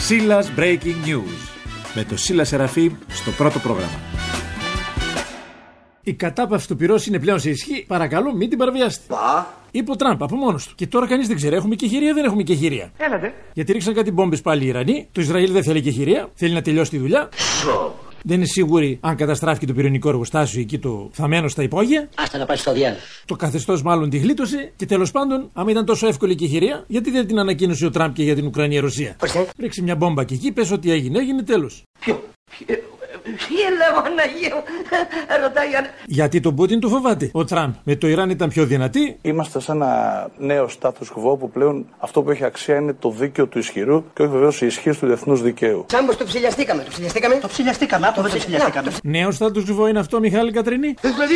Σίλας Breaking News με το Σίλα Σεραφείμ στο πρώτο πρόγραμμα. Η κατάπαυση του πυρός είναι πλέον σε ισχύ. Παρακαλώ, μην την παραβιάσετε. Είπε ο Τραμπ από μόνος του. Και τώρα κανείς δεν ξέρει, έχουμε κεχηρία, δεν έχουμε κεχηρία. Έλατε. Γιατί ρίξαν κάτι μπόμπες πάλι οι Ιρανοί. Το Ισραήλ δεν θέλει κεχηρία, θέλει να τελειώσει τη δουλειά. Δεν είναι σίγουροι αν καταστράφηκε το πυρηνικό εργοστάσιο εκεί το θαμμένο στα υπόγεια. Άστα να πάει στο διάλογο. Το καθεστώς μάλλον τη γλίτωσε. Και τέλος πάντων, άμα ήταν τόσο εύκολη η κεχηρία, γιατί δεν την ανακοίνωσε ο Τραμπ και για την Ουκρανία-Ρωσία. Ρίξει μια μπόμπα και εκεί, πες ότι έγινε, έγινε τέλος. Ρωτάει. Γιατί τον Πούτιν του φοβάται. Ο Τραμπ με το Ιράν ήταν πιο δυνατή. Είμαστε σε ένα νέο status quo που πλέον αυτό που έχει αξία είναι το δίκαιο του ισχυρού και όχι βεβαίως η ισχύ του διεθνούς δικαίου. Τσάμπος το ψηλιαστήκαμε. Το ψηλιαστήκαμε. Νέο status quo είναι αυτό, Μιχάλη Κατρινή.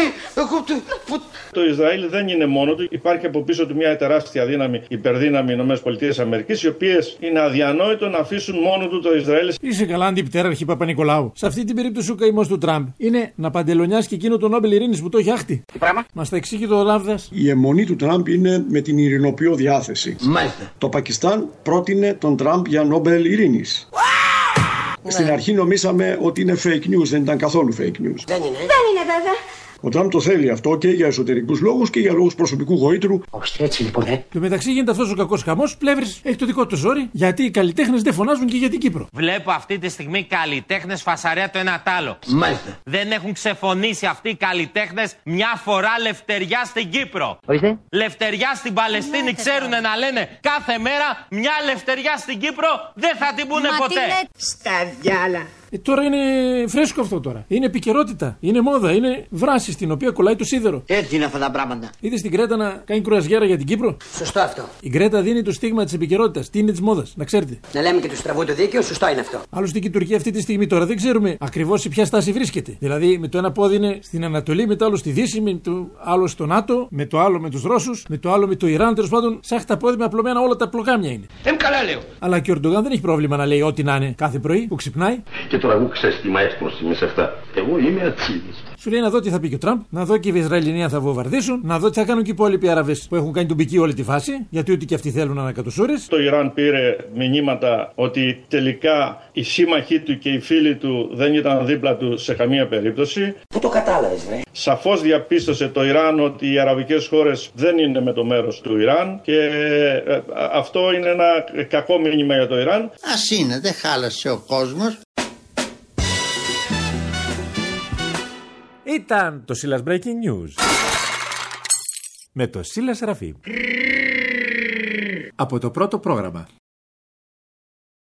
Το Ισραήλ δεν είναι μόνο του. Υπάρχει από πίσω του μια τεράστια δύναμη, υπερδύναμη ΗΠΑ, οι οποίες είναι αδιανόητο να αφήσουν μόνο του το Ισραήλ. Είσαι καλά, αντιπτέραρχη Παπα-Νικολάου. Σε αυτή την περίπτωση ο καημός του Τραμπ είναι να παντελονιάσει και εκείνο το Νόμπελ Ειρήνης που το έχει άχτη. Τι πράγμα? Μας τα εξήγει το Λάβδας. Η αιμονή του Τραμπ είναι με την ειρηνοποιό διάθεση. Μάλιστα. Το Πακιστάν πρότεινε τον Τραμπ για Νόμπελ Ειρήνης. Στην αρχή νομίσαμε ότι είναι fake news, δεν ήταν καθόλου fake news. Δεν είναι βέβαια. Ο Τραμπ το θέλει αυτό και για εσωτερικούς λόγους και για λόγους προσωπικού γοήτρου. Όχι, έτσι λοιπόν, Και μεταξύ γίνεται αυτός ο κακός χαμός. Πλεύρης έχει το δικό του ζόρι, γιατί οι καλλιτέχνες δεν φωνάζουν και για την Κύπρο. Βλέπω αυτή τη στιγμή καλλιτέχνες φασαρέα το ένα τ' άλλο. Μάλιστα. Δεν έχουν ξεφωνήσει αυτοί οι καλλιτέχνες μια φορά λευτεριά στην Κύπρο. Ορίστε. Λευτεριά στην Παλαιστίνη ξέρουν να λένε κάθε μέρα, μια λευτεριά στην Κύπρο δεν θα την πούνε ποτέ. Στα διάλα. Τώρα είναι φρέσκο αυτό τώρα. Είναι επικαιρότητα. Είναι μόδα. Είναι βράση στην οποία κολλάει το σίδερο. Έτσι είναι αυτά τα πράγματα. Είδες την Κρέτα να κάνει κρουαζιέρα για την Κύπρο. Σωστό αυτό. Η Κρέτα δίνει το στίγμα της επικαιρότητας. Τι είναι της μόδας, να ξέρετε. Να λέμε και του στραβού το δίκαιο, σωστό είναι αυτό. Άλλωστε και η Τουρκία αυτή τη στιγμή τώρα δεν ξέρουμε ακριβώς σε ποια στάση βρίσκεται. Δηλαδή με το ένα πόδι είναι στην Ανατολή, με το άλλο στη Δύση, με το άλλο στο ΝΑΤΟ, με το άλλο με τους Ρώσους, με το άλλο με το Ιράν. Τέλος πάντων, σαν τα πόδια με απλωμένα όλα τα πλοκάμια είναι. Καλά λέω. Αλλά και ο Ερντογάν δεν έχει πρόβλημα να λέει ό,τι να είναι κάθε πρωί που ξυπνάει. Και τώρα εγώ ξέρεις τι μ' έκπνευση με σε αυτά. Εγώ είμαι ατσίδης. Σου λέει να δω τι θα πει και ο Τραμπ, να δω και οι Ισραηλινοί αν θα βομβαρδίσουν, να δω τι θα κάνουν και οι υπόλοιποι Άραβες που έχουν κάνει τον πική όλη τη φάση, γιατί ούτε και αυτοί θέλουν ανακατοσούρες. Το Ιράν πήρε μηνύματα ότι τελικά οι σύμμαχοί του και οι φίλοι του δεν ήταν δίπλα του σε καμία περίπτωση. Πού το κατάλαβες, βρε? Σαφώς διαπίστωσε το Ιράν ότι οι αραβικές χώρες δεν είναι με το μέρος του Ιράν και αυτό είναι ένα κακό μήνυμα για το Ιράν. Ας είναι, δεν χάλασε ο κόσμος. Ήταν το Σίλας Breaking News με το Σίλα Σεραφείμ από το πρώτο πρόγραμμα.